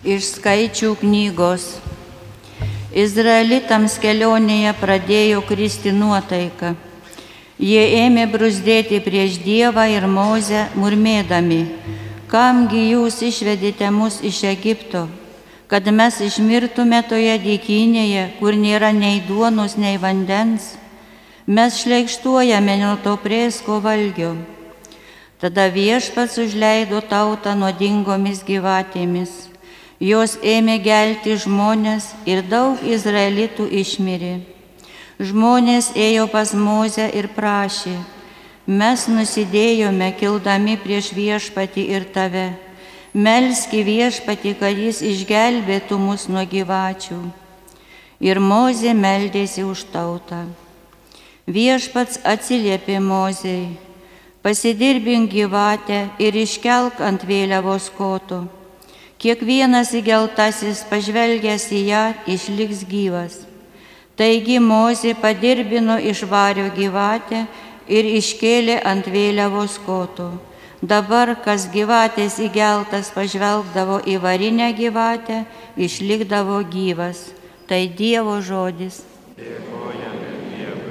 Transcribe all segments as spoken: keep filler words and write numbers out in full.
Iš Skaičių knygos. Izraelitams kelionėje pradėjo kristi nuotaika. Jie ėmė bruzdėti prieš Dievą ir Mozę, murmėdami: kamgi jūs išvedėte mus iš Egipto, kad mes išmirtume toje dykynėje, kur nėra nei duonos, nei vandens? Mes šleikštuojame nuo to prėsko valgio. Tada Viešpats užleido tautą nuodingomis gyvatėmis. Jos ėmė gelti žmonės ir daug izraelitų išmirė. Žmonės ėjo pas Mozę ir prašė: mes nusidėjome kildami prieš Viešpatį ir tave. Melski Viešpatį, kad jis išgelbėtų mus nuo gyvačių. Ir Mozė meldėsi už tautą. Viešpats atsiliepė Mozei: pasidirbink gyvatę ir iškelk ant vėliavos koto. Kiekvienas įgeltasis pažvelgęs į ją išliks gyvas. Taigi Mozė padirbino iš vario gyvatę ir iškėlė ant vėliavos koto. Dabar, kas gyvatės įgeltas pažvelgdavo į varinę gyvatę, išlikdavo gyvas. Tai Dievo žodis. Dėkojame Dievui.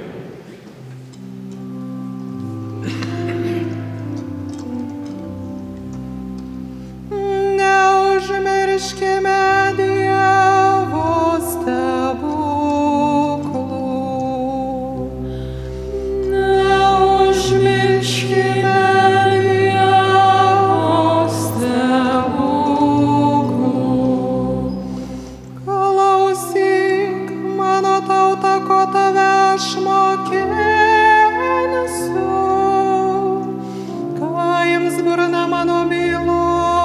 Neužmirškime Dievo stebuklų. Neužmirškime Dievo stebuklų. Klausyk, mano tauta, ko tave aš mokinsiu, ką jums burna mano bylo.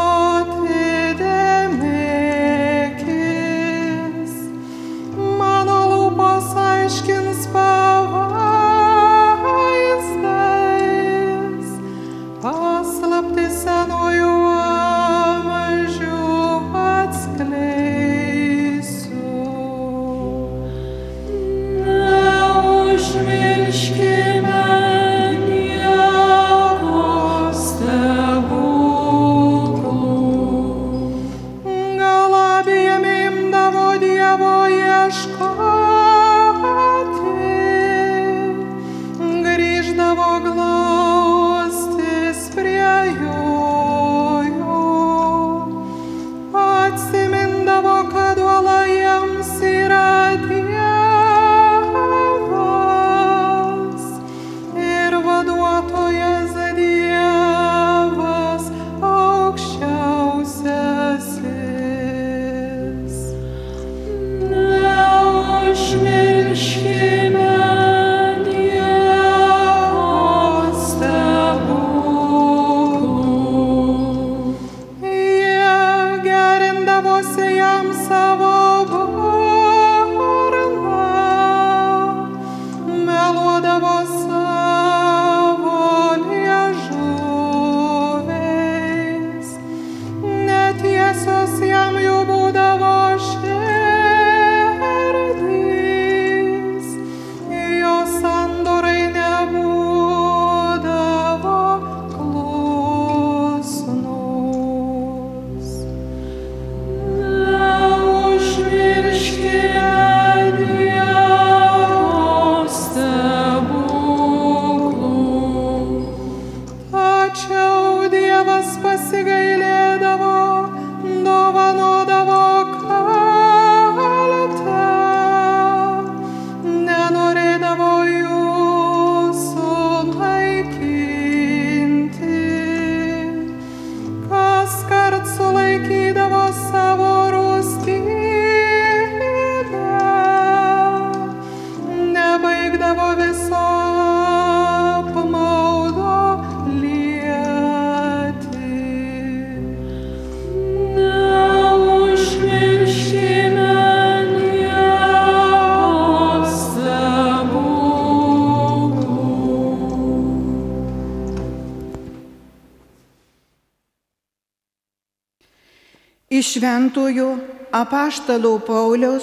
Iš Šventojo apaštalo Pauliaus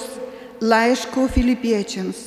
laiško Filipiečiams.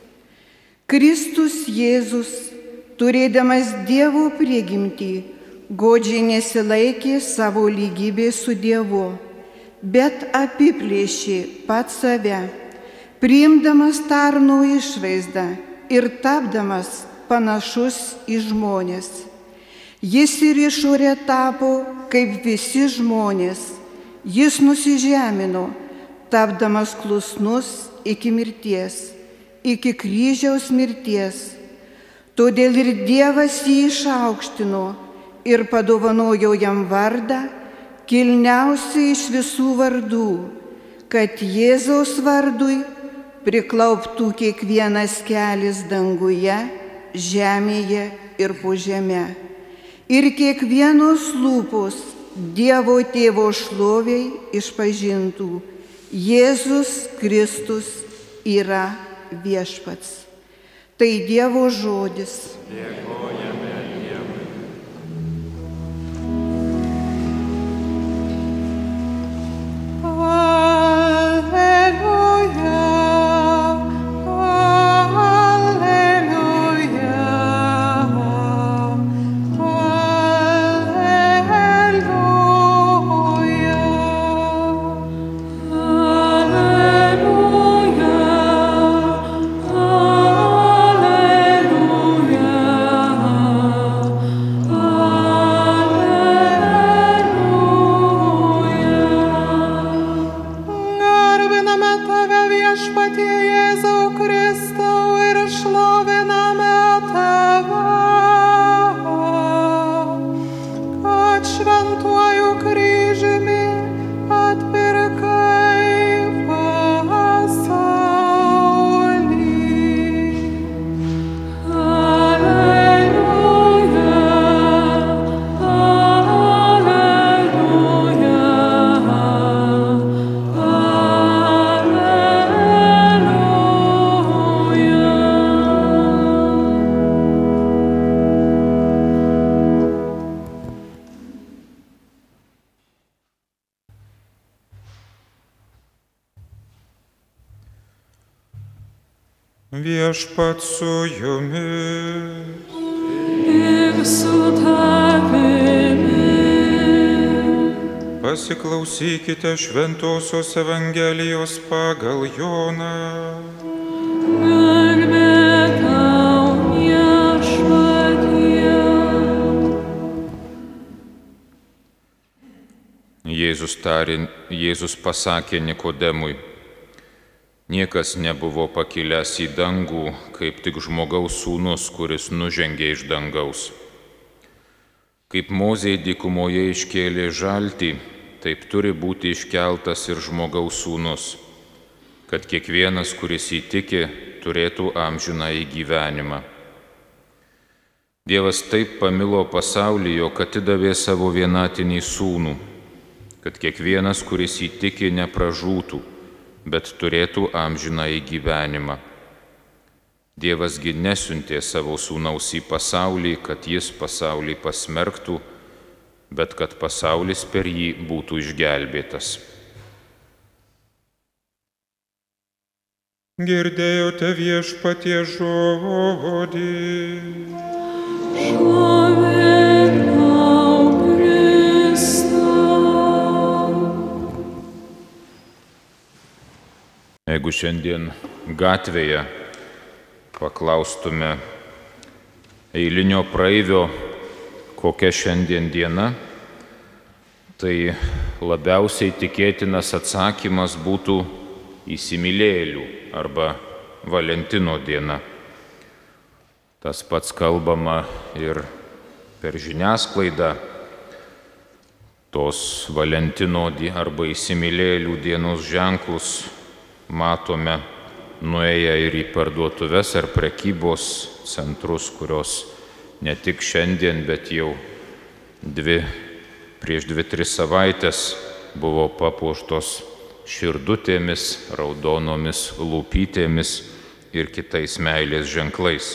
Kristus Jėzus, turėdamas Dievo prigimtį, godžiai nesilaikė savo lygybės su Dievu, bet apiplėšė pats save, priimdamas tarno išvaizdą ir tapdamas panašus į žmonės. Jis ir išorė tapo kaip visi žmonės. Jis nusižemino, tapdamas klusnus iki mirties, iki kryžiaus mirties. Todėl ir Dievas jį išaukštino ir padovanojo jam vardą, kilniausiai iš visų vardų, kad Jėzaus vardui priklauptų kiekvienas kelis danguje, žemėje ir po žemę. Ir kiekvienos lūpos Dievo Tėvo šloviai išpažintų: Jėzus Kristus yra viešpats. Tai Dievo žodis. Dėkojame Dievui. Viešpats su jumis. Ir su tavimi. Pasiklausykite Šventosios Evangelijos pagal Joną. Garbė tau, Viešpatie. Jėzus tarė, Jėzus pasakė Nikodemui: niekas nebuvo pakilęs į dangų, kaip tik žmogaus sūnus, kuris nužengė iš dangaus. Kaip Mozė dykumoje iškėlė žaltį, taip turi būti iškeltas ir žmogaus sūnus, kad kiekvienas, kuris įtiki, turėtų amžinąjį gyvenimą. Dievas taip pamilo pasaulį, jog atidavė savo vienatinį sūnų, kad kiekvienas, kuris įtiki, nepražūtų, bet turėtų amžinąjį gyvenimą. Dievasgi nesiuntė savo sūnaus į pasaulį, kad jis pasaulį pasmerktų, bet kad pasaulis per jį būtų išgelbėtas. Girdėjote Viešpatie žodį. Šlovė tau, Kristau. Jeigu šiandien gatvėje paklaustume eilinio praeivio, kokia šiandien diena, tai labiausiai tikėtinas atsakymas būtų įsimylėjėlių arba Valentino diena. Tas pats kalbama ir per žiniasklaidą. Tos Valentino arba įsimylėjėlių dienos ženklus matome nuėję ir į parduotuves ar prekybos centrus, kurios ne tik šiandien, bet jau dvi, prieš dvi, tris savaitės buvo papuoštos širdutėmis, raudonomis lūpytėmis ir kitais meilės ženklais.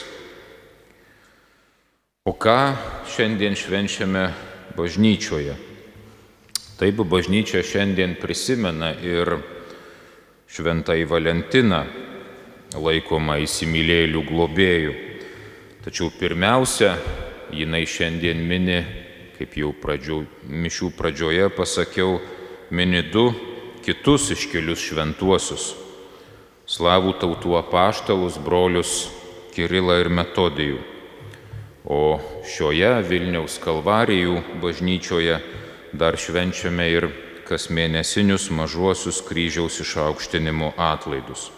O ką šiandien švenčiame bažnyčioje? Taip, bažnyčia šiandien prisimena ir Šventąjį Valentiną, laikomą įsimylėjėlių globėjų. Tačiau pirmiausia, jinai šiandien mini, kaip jau pradžio, mišių pradžioje pasakiau, mini du kitus iškilius šventuosius - slavų tautų apaštalus, brolius Kirilą ir Metodijų. O šioje Vilniaus Kalvarijų bažnyčioje dar švenčiame ir kasmėnesinius mažuosius kryžiaus išaukštinimo atlaidus.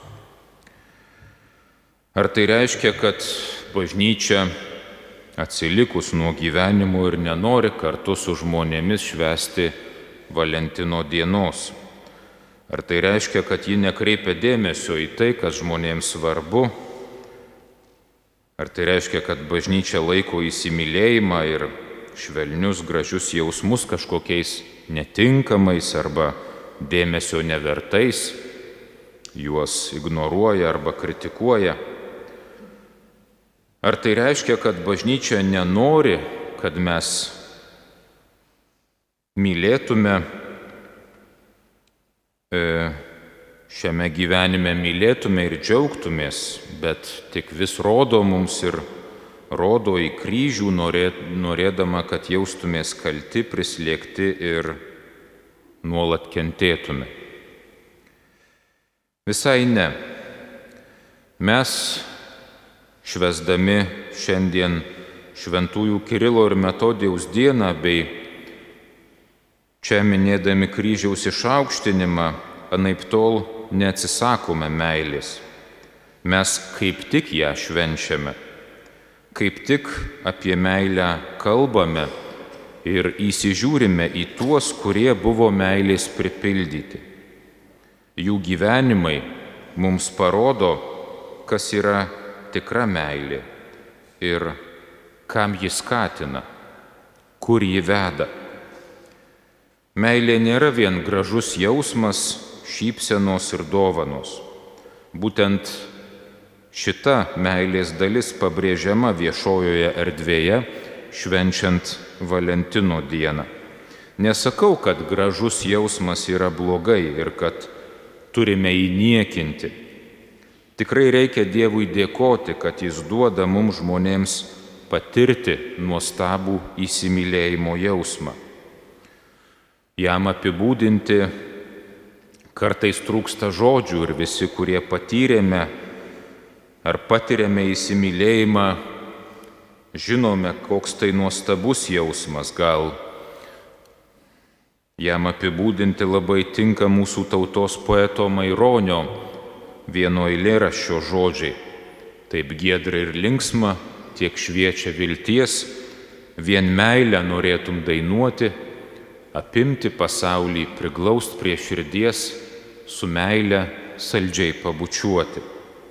Ar tai reiškia, kad bažnyčia atsilikus nuo gyvenimo ir nenori kartu su žmonėmis švęsti Valentino dienos? Ar tai reiškia, kad ji nekreipia dėmesio į tai, kas žmonėms svarbu? Ar tai reiškia, kad bažnyčia laiko įsimylėjimą ir švelnius, gražius jausmus kažkokiais netinkamais arba dėmesio nevertais, juos ignoruoja arba kritikuoja? Ar tai reiškia, kad bažnyčia nenori, kad mes mylėtume, šiame gyvenime mylėtume ir džiaugtumės, bet tik vis rodo mums ir rodo į kryžių, norėdama, kad jaustumės kalti, prislėgti ir nuolat kentėtume? Visai ne. Mes, švęsdami šiandien šventųjų Kirilo ir Metodijaus dieną bei čia minėdami kryžiaus išaukštinimą, anaiptol neatsisakome meilės. Mes kaip tik ją švenčiame, kaip tik apie meilę kalbame ir įsižiūrime į tuos, kurie buvo meilės pripildyti. Jų gyvenimai mums parodo, kas yra tikra meilė ir kam ji skatina, kur ji veda. Meilė nėra vien gražus jausmas, šypsenos ir dovanos. Būtent šita meilės dalis pabrėžiama viešojoje erdvėje, švenčiant Valentino dieną. Nesakau, kad gražus jausmas yra blogai ir kad turime jį niekinti. Tikrai reikia Dievui dėkoti, kad Jis duoda mums žmonėms patirti nuostabų įsimylėjimo jausmą. Jam apibūdinti kartais trūksta žodžių ir visi, kurie patyrėme ar patiriame įsimylėjimą, žinome, koks tai nuostabus jausmas. Gal jam apibūdinti labai tinka mūsų tautos poeto Maironio vieno eilėraščio žodžiai. Taip giedra ir linksma, tiek šviečia vilties, vien meilę norėtum dainuoti, apimti pasaulį, priglaust prie širdies, su meile saldžiai pabučiuoti.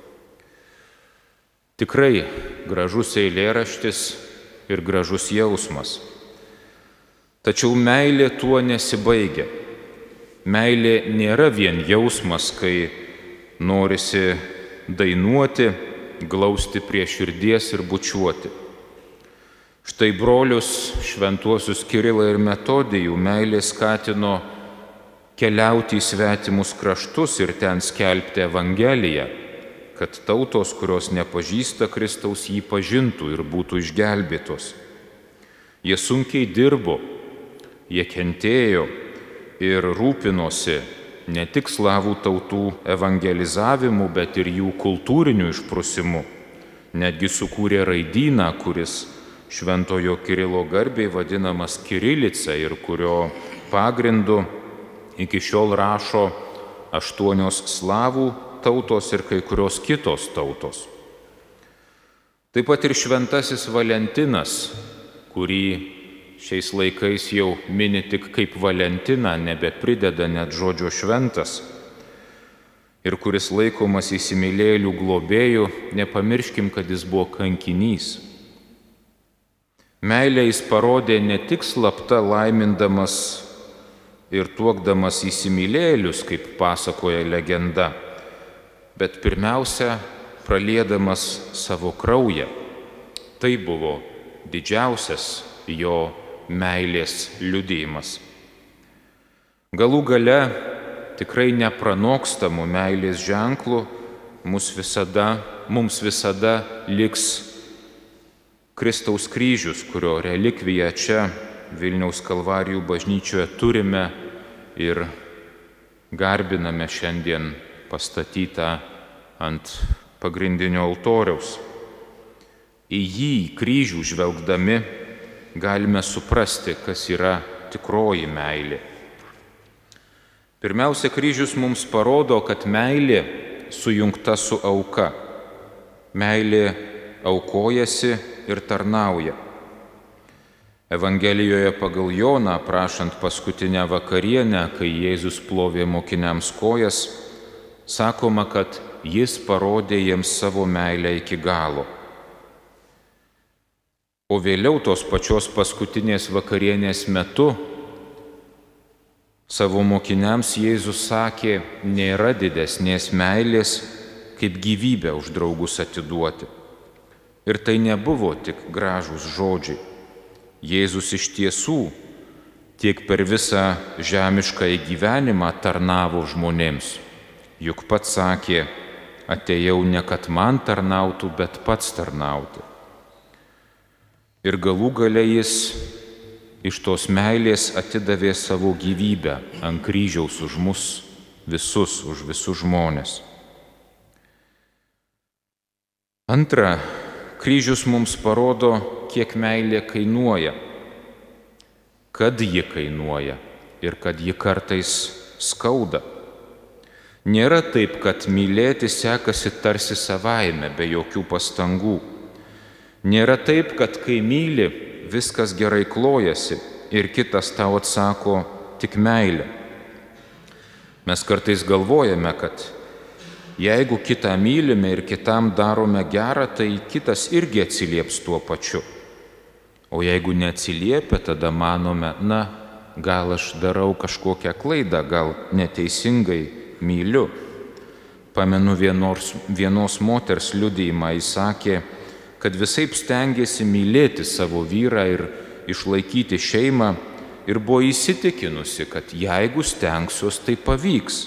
Tikrai gražus eilėraštis ir gražus jausmas. Tačiau meilė tuo nesibaigia. Meilė nėra vien jausmas, kai norisi dainuoti, glausti prie širdies ir bučiuoti. Štai brolius šventuosius Kirilą ir Metodijų meilė skatino keliauti į svetimus kraštus ir ten skelbti Evangeliją, kad tautos, kurios nepažįsta Kristaus, jį pažintų ir būtų išgelbėtos. Jie sunkiai dirbo, jie kentėjo ir rūpinosi ne tik slavų tautų evangelizavimu, bet ir jų kultūriniu išprusimu. Netgi sukūrė raidyną, kuris šventojo Kirilo garbei vadinamas kirilica ir kurio pagrindu iki šiol rašo aštuonios slavų tautos ir kai kurios kitos tautos. Taip pat ir šventasis Valentinas, kurį šiais laikais jau mini tik kaip Valentiną, nebeprideda net žodžio šventas, ir kuris laikomas įsimylėjėlių globėjų, nepamirškim, kad jis buvo kankinys. Meilę jis parodė ne tik slapta laimindamas ir tuokdamas įsimylėjėlius, kaip pasakoja legenda, bet pirmiausia, praliedamas savo kraują. Tai buvo didžiausias jo meilės liudijimas. Galų gale tikrai nepranokstamų meilės ženklų mums visada, mums visada liks Kristaus kryžius, kurio relikviją čia Vilniaus Kalvarijų bažnyčioje turime ir garbiname šiandien pastatytą ant pagrindinio altoriaus. Į jį kryžių žvelgdami galime suprasti, kas yra tikroji meilė. Pirmiausia, kryžius mums parodo, kad meilė sujungta su auka. Meilė aukojasi ir tarnauja. Evangelijoje pagal Joną, prašant paskutinę vakarienę, kai Jėzus plovė mokiniams kojas, sakoma, kad jis parodė jiems savo meilę iki galo. O vėliau tos pačios paskutinės vakarienės metu savo mokiniams Jėzus sakė, nėra didesnės meilės, kaip gyvybę už draugus atiduoti. Ir tai nebuvo tik gražūs žodžiai. Jėzus iš tiesų tiek per visą žemiškąjį gyvenimą tarnavo žmonėms. Juk pats sakė, atėjau ne kad man tarnautų, bet pats tarnauti. Ir galų gale jis iš tos meilės atidavė savo gyvybę ant kryžiaus už mus visus, už visus žmonės. Antra, kryžius mums parodo, kiek meilė kainuoja, kad ji kainuoja ir kad ji kartais skauda. Nėra taip, kad mylėti sekasi tarsi savaime, be jokių pastangų. Nėra taip, kad kai myli, viskas gerai klojasi ir kitas tau atsako tik meilę. Mes kartais galvojame, kad jeigu kitą mylime ir kitam darome gerą, tai kitas irgi atsilieps tuo pačiu. O jeigu neatsiliepia, tada manome, na, gal aš darau kažkokią klaidą, gal neteisingai myliu. Pamenu vienos, vienos moters liudijimą, jis sakė, kad visaip stengiasi mylėti savo vyrą ir išlaikyti šeimą ir buvo įsitikinusi, kad jeigu stengsiuos, tai pavyks.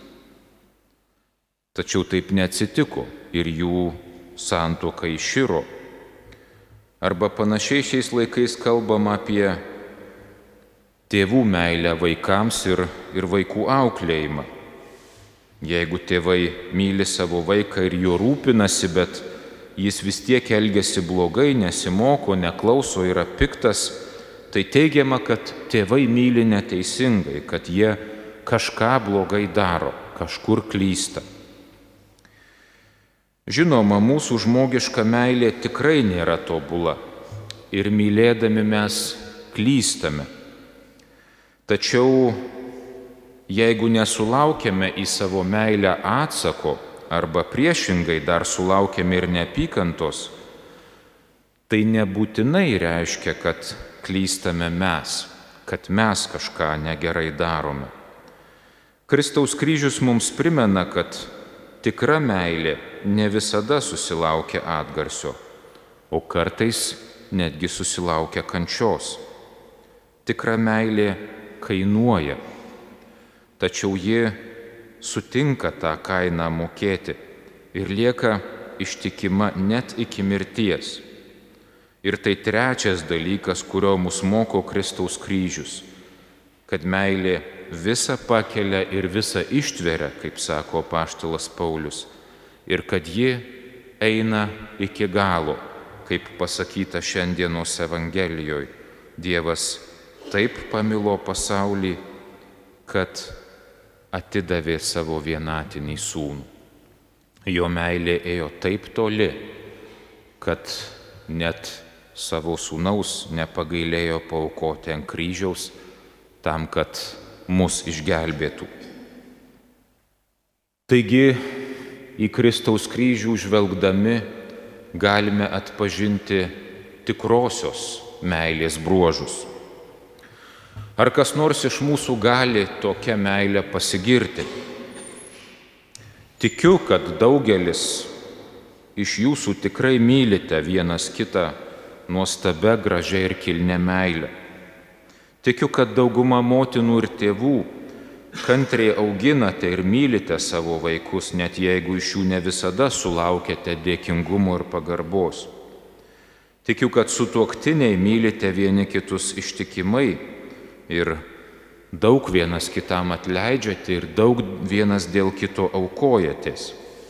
Tačiau taip neatsitiko ir jų santuoka iširo. Arba panašiai šiais laikais kalbama apie tėvų meilę vaikams ir, ir vaikų auklėjimą. Jeigu tėvai myli savo vaiką ir juo rūpinasi, bet jis vis tiek elgiasi blogai, nesimoko, neklauso, yra piktas, tai teigiama, kad tėvai myli neteisingai, kad jie kažką blogai daro, kažkur klysta. Žinoma, mūsų žmogiška meilė tikrai nėra tobula ir mylėdami mes klystame. Tačiau jeigu nesulaukiame į savo meilę atsako arba priešingai dar sulaukiame ir neapykantos, tai nebūtinai reiškia, kad klystame mes, kad mes kažką negerai darome. Kristaus kryžius mums primena, kad tikra meilė ne visada susilaukia atgarsio, o kartais netgi susilaukia kančios. Tikra meilė kainuoja, tačiau ji sutinka tą kainą mokėti ir lieka ištikima net iki mirties. Ir tai trečias dalykas, kurio mus moko Kristaus kryžius, kad meilė visą pakelia ir visą ištveria, kaip sako apaštalas Paulius, ir kad ji eina iki galo, kaip pasakyta šiandienos Evangelijoje. Dievas taip pamilo pasaulį, kad atidavė savo vienatinį sūnų. Jo meilė ėjo taip toli, kad net savo sūnaus nepagailėjo paaukoti ant kryžiaus tam, kad mus išgelbėtų. Taigi, į Kristaus kryžių žvelgdami galime atpažinti tikrosios meilės bruožus. Ar kas nors iš mūsų gali tokią meilę pasigirti? Tikiu, kad daugelis iš jūsų tikrai mylite vienas kitą nuostabia, gražia ir kilnia meile. Tikiu, kad dauguma motinų ir tėvų kantriai auginate ir mylite savo vaikus, net jeigu iš jų ne visada sulaukiate dėkingumo ir pagarbos. Tikiu, kad sutuoktiniai mylite vieni kitus ištikimai ir daug vienas kitam atleidžiate ir daug vienas dėl kito aukojatės.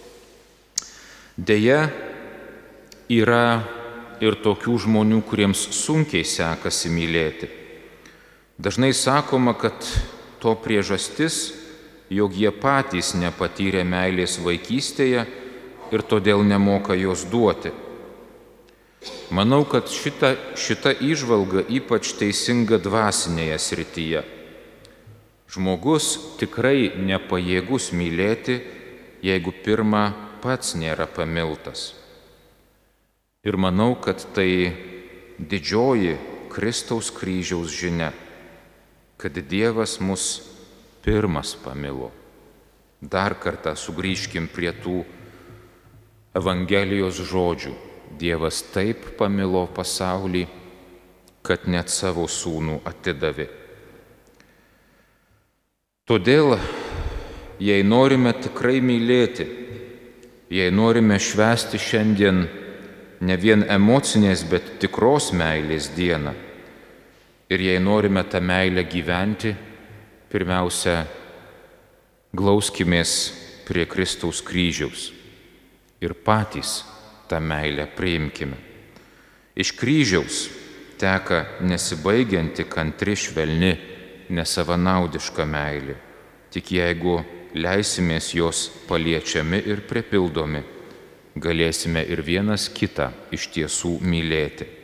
Deja, yra ir tokių žmonių, kuriems sunkiai sekasi mylėti. Dažnai sakoma, kad to priežastis, jog jie patys nepatyrė meilės vaikystėje ir todėl nemoka jos duoti. Manau, kad šita, šita įžvalga ypač teisinga dvasinėje srityje. Žmogus tikrai nepajėgus mylėti, jeigu pirma pats nėra pamiltas. Ir manau, kad tai didžioji Kristaus kryžiaus žinia, kad Dievas mus pirmas pamilo. Dar kartą sugrįžkim prie tų Evangelijos žodžių. Dievas taip pamilo pasaulį, kad net savo sūnų atidavė. Todėl, jei norime tikrai mylėti, jei norime švęsti šiandien ne vien emocinės, bet tikros meilės dieną, ir jei norime tą meilę gyventi, pirmiausia, glauskimės prie Kristaus kryžiaus ir patys tą meilę priimkime. Iš kryžiaus teka nesibaigianti kantri švelni, nesavanaudiška meilė, tik jeigu leisimės jos paliečiami ir pripildomi, galėsime ir vienas kitą iš tiesų mylėti.